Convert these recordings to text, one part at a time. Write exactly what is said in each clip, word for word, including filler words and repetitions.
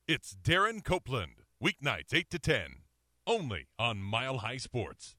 It's Darren Copeland, weeknights eight to ten, only on Mile High Sports.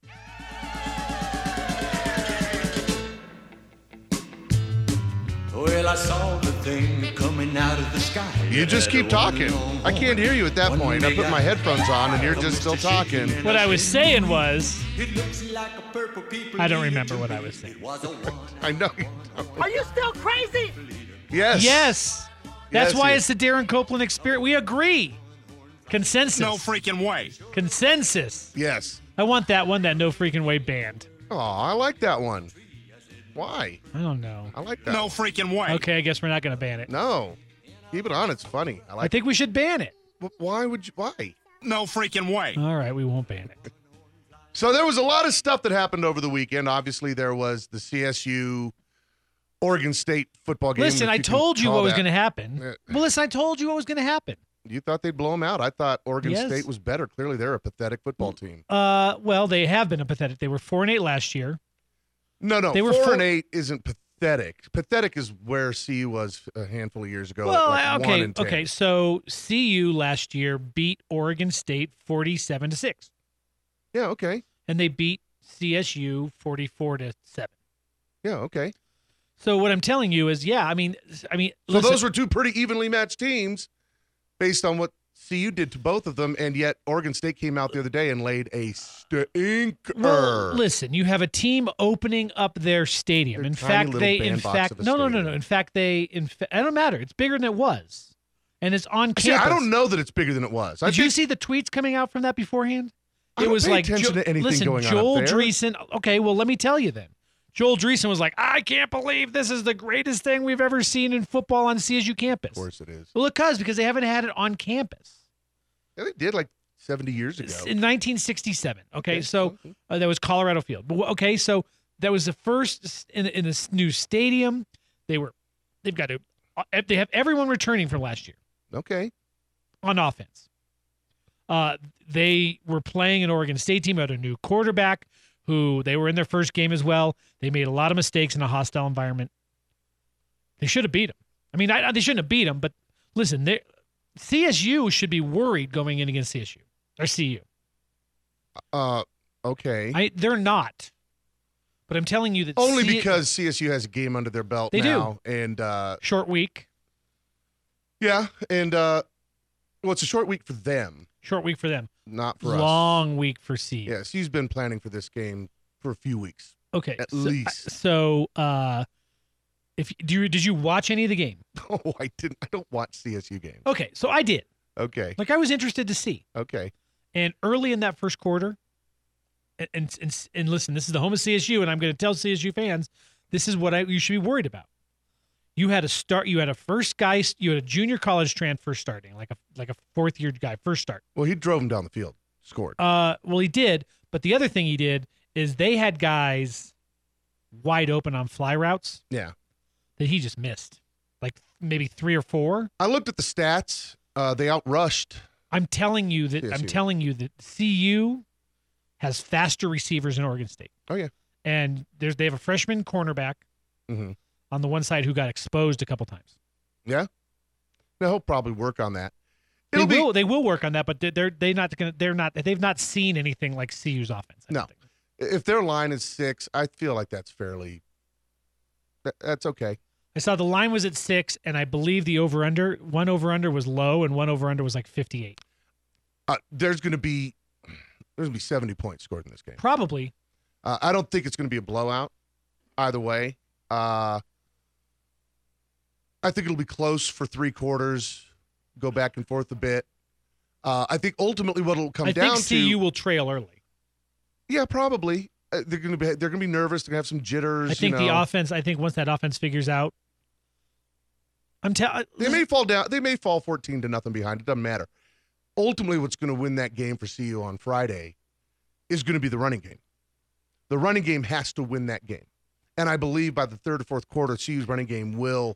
Well, I saw the thing coming out of the sky. You just keep talking. I can't hear you at that point. I put my headphones on and you're just still talking. What I was saying was, I don't remember what I was saying. I know. Are you still crazy? Yes. Yes. That's Yes, why yes. it's the Darren Copeland experience. We agree. Consensus. No freaking way. Consensus. Yes. I want that one, that no freaking way banned. Oh, I like that one. Why? I don't know. I like that. No one. freaking way. Okay, I guess we're not going to ban it. No. Keep it on. It's funny. I I like think we should ban it. it. Why would you? Why? No freaking way. All right, we won't ban it. So there was a lot of stuff that happened over the weekend. Obviously, there was the C S U Oregon State football game. Listen, if I you can told you call what was that. going to happen. Uh, Well, listen, I told you what was going to happen. You thought they'd blow them out. I thought Oregon Yes. State was better. Clearly, they're a pathetic football team. Uh, well, they have been a pathetic. They were four and eight last year. No, no. They were four four- and eight isn't pathetic. Pathetic is where C U was a handful of years ago. at Well, like one okay, and ten. okay. So C U last year beat Oregon State forty-seven to six, Yeah, okay. and they beat C S U forty-four to seven. Yeah, okay. So what I'm telling you is, yeah, I mean, I mean, So listen, those were two pretty evenly matched teams based on what C U did to both of them, and yet Oregon State came out the other day and laid a stinker. Well, listen, you have a team opening up their stadium. Their in tiny fact, little they, in bandbox fact, of a no, no, no, no. stadium. In fact, they, in fa- it don't matter. It's bigger than it was, and it's on campus. See, I don't know that it's bigger than it was. I Did you think- see the tweets coming out from that beforehand? I It don't was pay like, attention Jo- to anything listen, going on Joel up there. Dreesen. Okay, well, let me tell you then. Joel Dreesen was like, I can't believe this is the greatest thing we've ever seen in football on C S U campus. Of course it is. Well, it does because they haven't had it on campus Yeah, they did like seventy years ago. in nineteen sixty-seven. Okay, Okay, so okay. uh, that was Colorado Field. But, okay, so that was the first in in this new stadium. They were, they've got to, they have everyone returning from last year Okay. on offense. Uh, they were playing an Oregon State team at a new quarterback who they were in their first game as well. They made a lot of mistakes in a hostile environment. They should have beat them. I mean, I, they shouldn't have beat them, but listen, they- C S U should be worried going in against C S U or C U. Uh, okay. I, they're not. But I'm telling you that Only C- because C S U has a game under their belt They do. now. And, uh, short week, yeah, and, uh, well, it's a short week for them, short week for them. not for us. Long week for C U. Yeah, she's been planning for this game for a few weeks. Okay. At so, least. So, uh, if do you, did you watch any of the game? Oh, I didn't. I don't watch C S U games. Okay, so I did. Okay. Like I was interested to see. Okay. And early in that first quarter, and and and, and listen, this is the home of C S U, and I'm going to tell C S U fans, this is what I, you should be worried about. You had a start. You had a first guy. You had a junior college transfer starting, like a like a fourth year guy, first start. Well, he drove him down the field, scored. Uh, well, he did. But the other thing he did is they had guys wide open on fly routes Yeah. that he just missed, like maybe three or four. I looked at the stats. Uh, they outrushed. I'm telling you that C S U. I'm telling you that C U has faster receivers than Oregon State. Oh, yeah. And there's they have a freshman cornerback Mhm. on the one side who got exposed a couple times. Yeah. Now, he'll probably work on that. They It'll be, will they will work on that, but they're they're, they not gonna they're not they've not seen anything like C U's offense. I No. don't think. if their line is six, I feel like that's fairly, that, that's okay. I saw the line was at six, and I believe the over under one over under was low, and one over under was like fifty-eight. Uh, there's going to be, there's going to be seventy points scored in this game. Probably. Uh, I don't think it's going to be a blowout either way. Uh, I think it'll be close for three quarters, go back and forth a bit. Uh, I think ultimately what it'll come I down think C U to, will trail early. yeah, probably uh, they're going to be they're going to be nervous. They're going to have some jitters. I think you the know. offense. I think once that offense figures out, I'm telling. They may fall down. They may fall fourteen to nothing behind. It doesn't matter. Ultimately, what's going to win that game for C U on Friday is going to be the running game. The running game has to win that game, and I believe by the third or fourth quarter, C U's running game will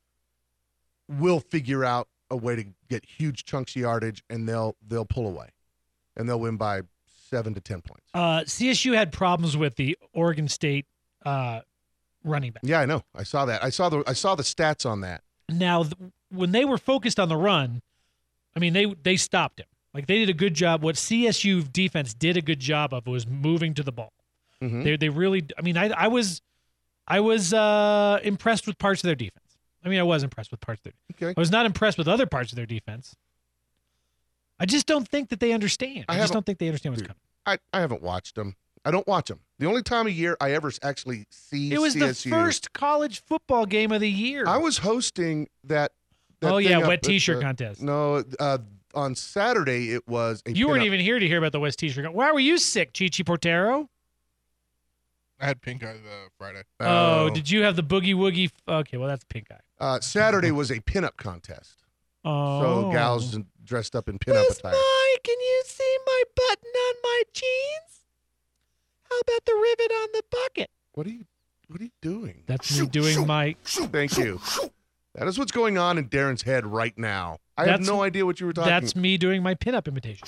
will figure out a way to get huge chunks of yardage, and they'll they'll pull away, and they'll win by seven to ten points. Uh, C S U had problems with the Oregon State uh, running back. Yeah, I know. I saw that. I saw the I saw the stats on that. Now, th- when they were focused on the run, I mean, they they stopped him. Like they did a good job. What C S U defense did a good job of was moving to the ball. Mhm. They they really. I mean, I I was I was uh, impressed with parts of their defense. I mean, I was impressed with parts of their. Okay. I was not impressed with other parts of their defense. I just don't think that they understand. I I, just haven't- don't think they understand what's Dude, coming. I, I haven't watched them. I don't watch them. The only time of year I ever s- actually see It was C S U. the first college football game of the year. I was hosting that. that oh thing yeah, up wet at T-shirt the- contest. No, uh, on Saturday it was a You weren't pinup. even here to hear about the West T-shirt. con- Why were you sick, Chichi Portero? I had pink eye uh, Friday. Oh, did you have the boogie woogie? f- Okay, well that's pink eye. Uh, Saturday was a pinup contest. Oh, So gals dressed up in pinup attire. Mike, can you see my button on my jeans? How about the rivet on the bucket? What are you What are you doing? That's me doing my. Thank you. That is what's going on in Darren's head right now. I have That's- no idea what you were talking That's me doing my pinup imitation.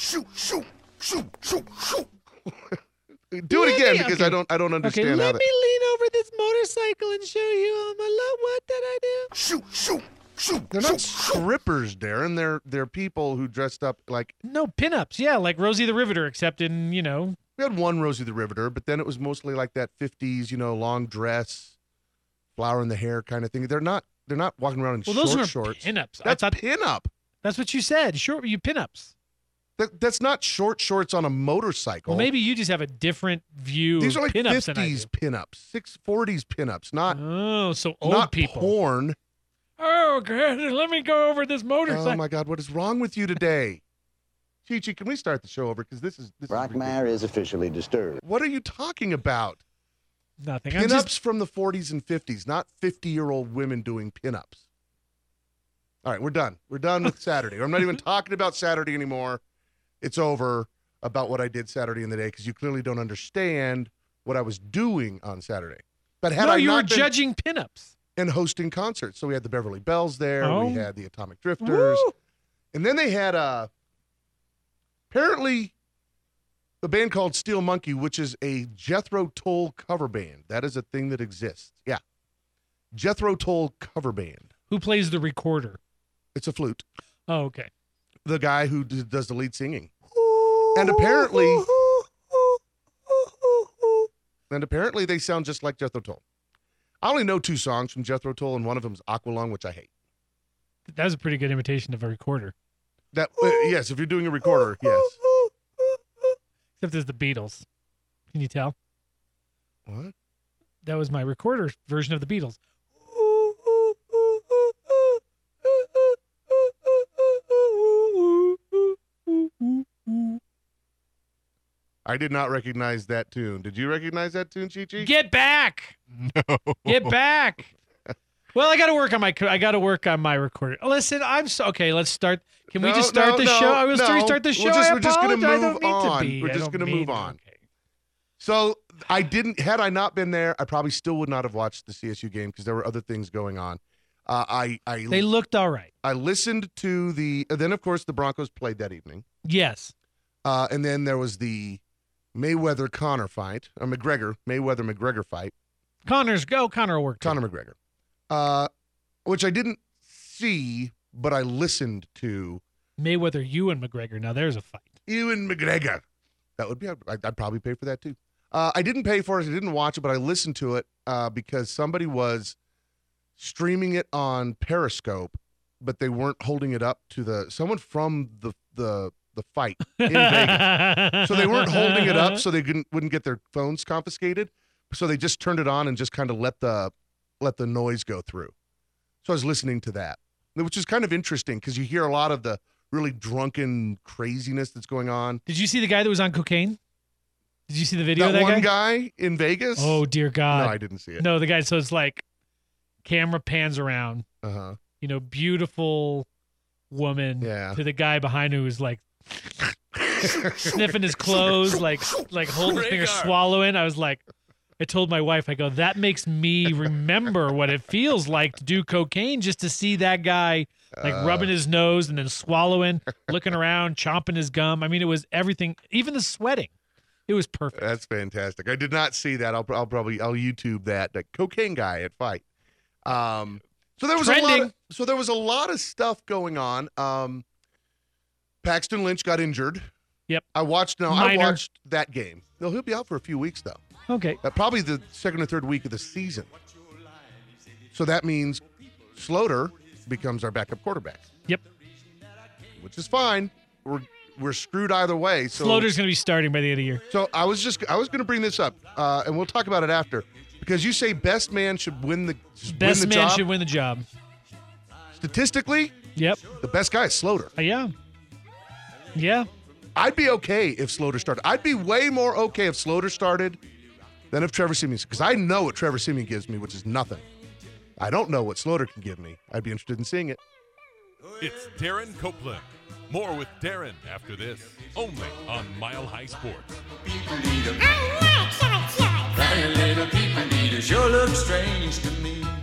Do it Let again me- because okay. I don't I don't understand Okay, how let that. me lean over this motorcycle and show you all my love. What did I do? They're not strippers, Darren. They're they're people who dressed up like No, pinups. Yeah, like Rosie the Riveter, except in, you know. we had one Rosie the Riveter, but then it was mostly like that fifties, you know, long dress, flower in the hair kind of thing. They're not they're not walking around in Well, short those are shorts. pinups. I That's thought pinup. that's what you said. Short, you pinups. That, that's not short shorts on a motorcycle. Well, maybe you just have a different view These of are like pinups than I fifties do. pinups, six forties pinups, not Oh, so old not people. porn. Oh, God, let me go over this motorcycle. Oh my God, what is wrong with you today? Chi-Chi, can we start the show over? Because this is this is Brockmire ridiculous. is officially disturbed. What are you talking about? Nothing. I'm Pinups just, from the forties and fifties, not fifty-year-old women doing pinups. All right, we're done. We're done with Saturday. I'm not even talking about Saturday anymore. It's over about what I did Saturday in the day because you clearly don't understand what I was doing on Saturday. But had no, I you not were been judging pinups. and hosting concerts, so we had the Beverly Bells there, Oh. we had the Atomic Drifters, Woo! and then they had uh, apparently a band called Steel Monkey, which is a Jethro Tull cover band. That is a thing that exists. Yeah, Jethro Tull cover band. Who plays the recorder? It's a flute. Oh, okay. The guy who d- does the lead singing. And apparently, and apparently they sound just like Jethro Tull. I only know two songs from Jethro Tull, and one of them is Aqualung, which I hate. That was a pretty good imitation of a recorder. That uh, yes, if you're doing a recorder, yes. Except there's the Beatles. Can you tell? What? That was my recorder version of the Beatles. I did not recognize that tune. Did you recognize that tune, Chi-Chi? Get back! No. Get back! Well, I got to work on my. I got to work on my recorder. Listen, I'm so okay. Let's start. Can we No, just start no, the no, show? I was no. restart the We're show. just- I we're just gonna apologize. I move don't mean on. To be. We're I just don't gonna mean move to. on. Okay. So I didn't. Had I not been there, I probably still would not have watched the C S U game because there were other things going on. Uh, I I They looked all right. I listened to the. Then of course the Broncos played that evening, Yes. uh, and then there was the Mayweather Connor fight, or McGregor Mayweather McGregor fight. Connor's go. Connor will work. too. Conor McGregor, uh, which I didn't see, but I listened to. Mayweather, you and McGregor. Now there's a fight. Ewan McGregor. That would be. I'd, I'd probably pay for that too. Uh, I didn't pay for it. I didn't watch it, but I listened to it uh, because somebody was streaming it on Periscope, but they weren't holding it up to the someone from the the the fight in Vegas. So they weren't holding it up, so they couldn't, wouldn't get their phones confiscated. So they just turned it on and just kind of let the let the noise go through. So I was listening to that, which is kind of interesting because you hear a lot of the really drunken craziness that's going on. Did you see the guy that was on cocaine? Did you see the video That, of that one guy? guy in Vegas? Oh dear God! no, I didn't see it. No, the guy. So it's like camera pans around. Uh-huh. You know, beautiful woman. Yeah. To the guy behind who was like sniffing his clothes, like like holding his finger, swallowing. I was like, I told my wife, I go, that makes me remember what it feels like to do cocaine, just to see that guy like Uh. rubbing his nose and then swallowing, looking around, chomping his gum. I mean, it was everything, even the sweating. It was perfect. That's fantastic. I did not see that. I'll, I'll probably I'll YouTube that. That cocaine guy at fight. Um, so there was a lot. Trending. Of, so there was a lot of stuff going on. Um, Paxton Lynch got injured. Yep. I watched now. Minor. I watched that game. No, he'll be out for a few weeks though. Okay. Uh, probably the second or third week of the season. So that means Sloter becomes our backup quarterback, Yep. which is fine. We're we're screwed either way. So Sloter's going to be starting by the end of the year. So I was just I was going to bring this up, uh, and we'll talk about it after, because you say best man should win the Best win the man job. should win the job. Statistically, Yep. the best guy is Sloter. Uh, yeah. Yeah. I'd be okay if Sloter started. I'd be way more okay if Sloter started than if Trevor Siemian, because I know what Trevor Siemian gives me, which is nothing. I don't know what Sloter can give me. I'd be interested in seeing it. It's Darren Copeland. More with Darren after this, only on Mile High Sports. Crying little people eater sure looks strange to me.